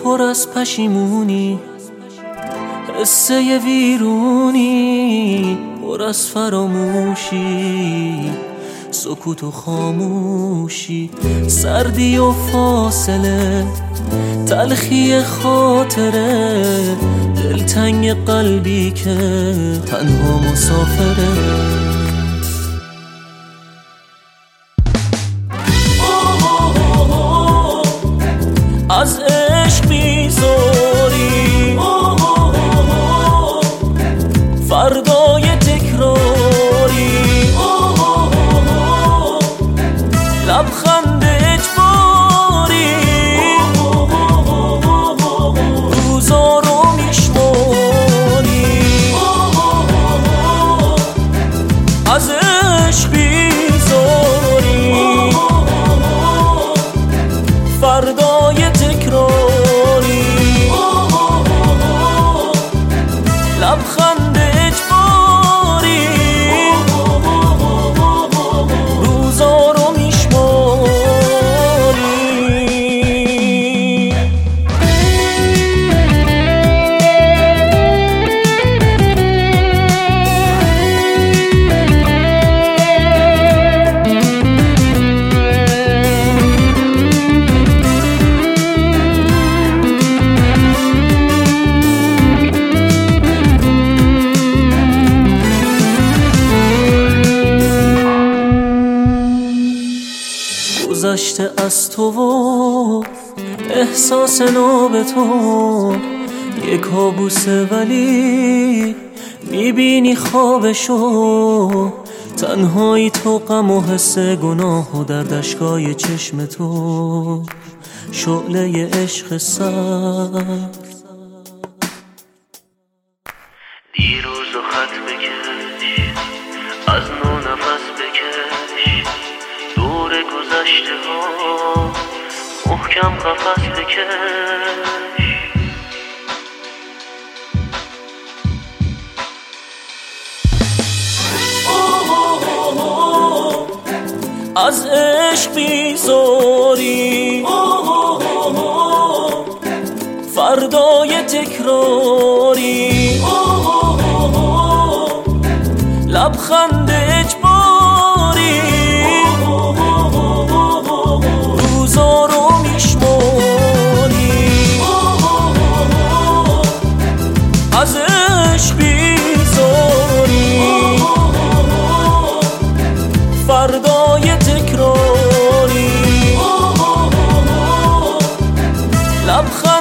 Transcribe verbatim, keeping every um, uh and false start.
پر از پشیمونی، قصه ویرونی پر از فراموشی، سکوت و خاموشی، سردی و فاصله، تلخی خاطره، دلتنگ قلبی که تنها مسافره. از عشق بیزاری فردای تکراری، لبخند اجباری، روزا رو میشماری. از عشق بیزاری فردای تکراری، لبخند اجباری، روزا رو میشماری. گذشته از تو و احساس ناب تو یک کابوسه، ولی میبینی خوابشو. تنهایی تو، غم و حس گناه و در اشکای چشم تو، شعله عشق سر. دیروز و خط بکش، از نو نفس بکش، دور گذشته ها محکم قفس بکش. از عشق بیزاری فردای تکراری، لبخند اجباری، روزا رو میشماری. از عشق بیزاری فردای تکراری، لبخند